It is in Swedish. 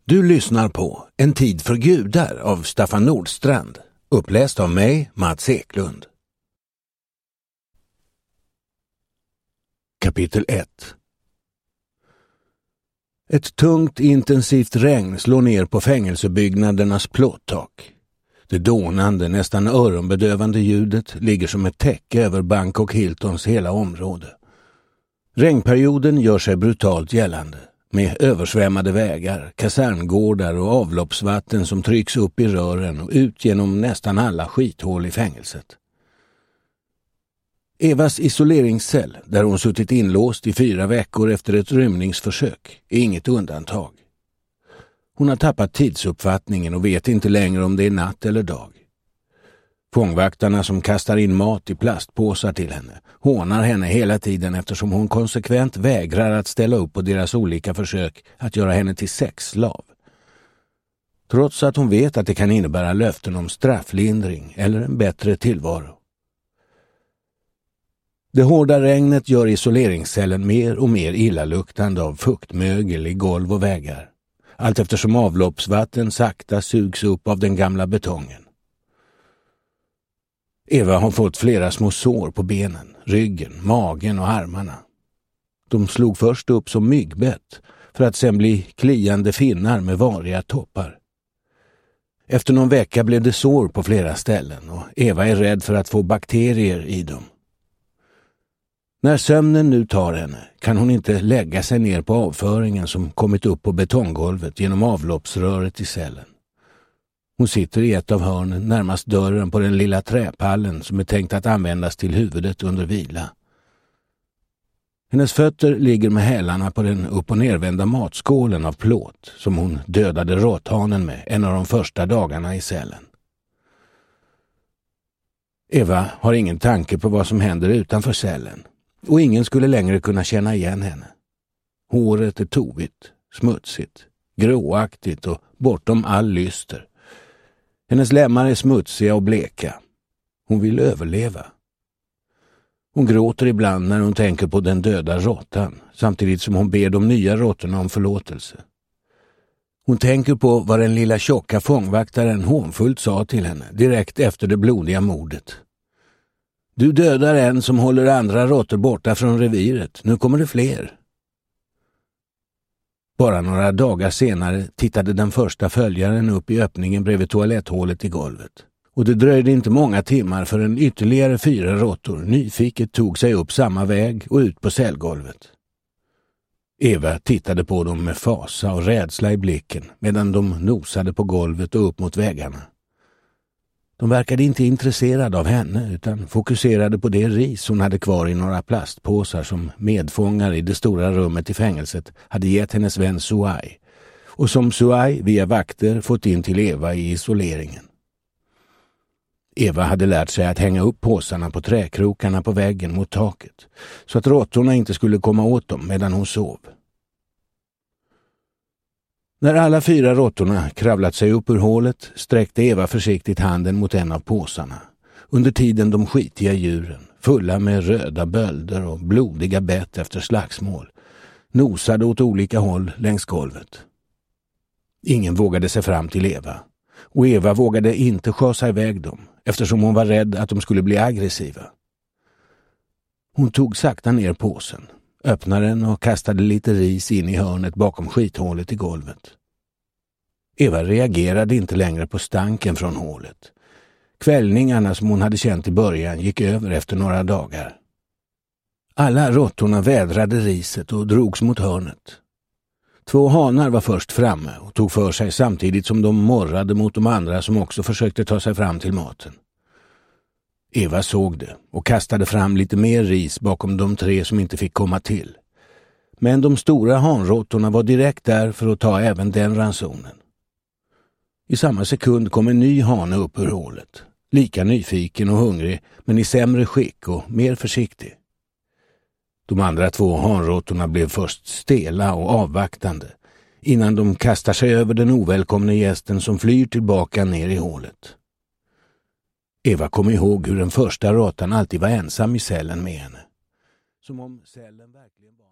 Du lyssnar på En tid för gudar av Staffan Nordstrand, uppläst av mig, Mats Eklund. Kapitel 1. Ett tungt, intensivt regn slår ner på fängelsebyggnadernas plåttak. Det dånande, nästan öronbedövande ljudet ligger som ett täcke över Bangkok Hiltons hela område. Regnperioden gör sig brutalt gällande, med översvämmade vägar, kaserngårdar och avloppsvatten som trycks upp i rören och ut genom nästan alla skithål i fängelset. Evas isoleringscell, där hon suttit inlåst i 4 veckor efter ett rymningsförsök, är inget undantag. Hon har tappat tidsuppfattningen och vet inte längre om det är natt eller dag. Fångvaktarna som kastar in mat i plastpåsar till henne hånar henne hela tiden eftersom hon konsekvent vägrar att ställa upp på deras olika försök att göra henne till sexslav. Trots att hon vet att det kan innebära löften om strafflindring eller en bättre tillvaro. Det hårda regnet gör isoleringscellen mer och mer illaluktande av fuktmögel i golv och väggar, allt eftersom avloppsvatten sakta sugs upp av den gamla betongen. Eva har fått flera små sår på benen, ryggen, magen och armarna. De slog först upp som myggbett för att sen bli kliande finnar med variga toppar. Efter någon vecka blev det sår på flera ställen och Eva är rädd för att få bakterier i dem. När sömnen nu tar henne kan hon inte lägga sig ner på avföringen som kommit upp på betonggolvet genom avloppsröret i cellen. Hon sitter i ett av hörnen närmast dörren på den lilla träpallen som är tänkt att användas till huvudet under vila. Hennes fötter ligger med hälarna på den upp- och nervända matskålen av plåt som hon dödade råthanen med en av de första dagarna i cellen. Eva har ingen tanke på vad som händer utanför cellen och ingen skulle längre kunna känna igen henne. Håret är tovigt, smutsigt, gråaktigt och bortom all lyster. Hennes lemmar är smutsiga och bleka. Hon vill överleva. Hon gråter ibland när hon tänker på den döda råttan, samtidigt som hon ber de nya råttorna om förlåtelse. Hon tänker på vad den lilla tjocka fångvaktaren hånfullt sa till henne direkt efter det blodiga mordet. Du dödar en som håller andra råttor borta från reviret. Nu kommer det fler. Bara några dagar senare tittade den första följaren upp i öppningen bredvid toaletthålet i golvet. Och det dröjde inte många timmar förrän ytterligare 4 råttor nyfiket tog sig upp samma väg och ut på cellgolvet. Eva tittade på dem med fasa och rädsla i blicken medan de nosade på golvet och upp mot väggarna. De verkade inte intresserade av henne utan fokuserade på det ris hon hade kvar i några plastpåsar som medfångare i det stora rummet i fängelset hade gett hennes vän Suai och som Suai via vakter fått in till Eva i isoleringen. Eva hade lärt sig att hänga upp påsarna på träkrokarna på väggen mot taket så att råttorna inte skulle komma åt dem medan hon sov. När alla 4 råttorna kravlat sig upp ur hålet sträckte Eva försiktigt handen mot en av påsarna. Under tiden de skitiga djuren, fulla med röda bölder och blodiga bett efter slagsmål, nosade åt olika håll längs golvet. Ingen vågade sig fram till Eva, och Eva vågade inte skjutsa iväg dem eftersom hon var rädd att de skulle bli aggressiva. Hon tog sakta ner påsen, öppnade den och kastade lite ris in i hörnet bakom skithålet i golvet. Eva reagerade inte längre på stanken från hålet. Kvällningarna som hon hade känt i början gick över efter några dagar. Alla råttorna vädrade riset och drogs mot hörnet. 2 hanar var först framme och tog för sig samtidigt som de morrade mot de andra som också försökte ta sig fram till maten. Eva såg det och kastade fram lite mer ris bakom de 3 som inte fick komma till. Men de stora hanråttorna var direkt där för att ta även den ransonen. I samma sekund kom en ny hane upp ur hålet. Lika nyfiken och hungrig men i sämre skick och mer försiktig. De andra 2 hanråttorna blev först stela och avvaktande innan de kastar sig över den ovälkomna gästen som flyr tillbaka ner i hålet. Eva kom ihåg hur den första råttan alltid var ensam i cellen med henne. Som om cellen verkligen var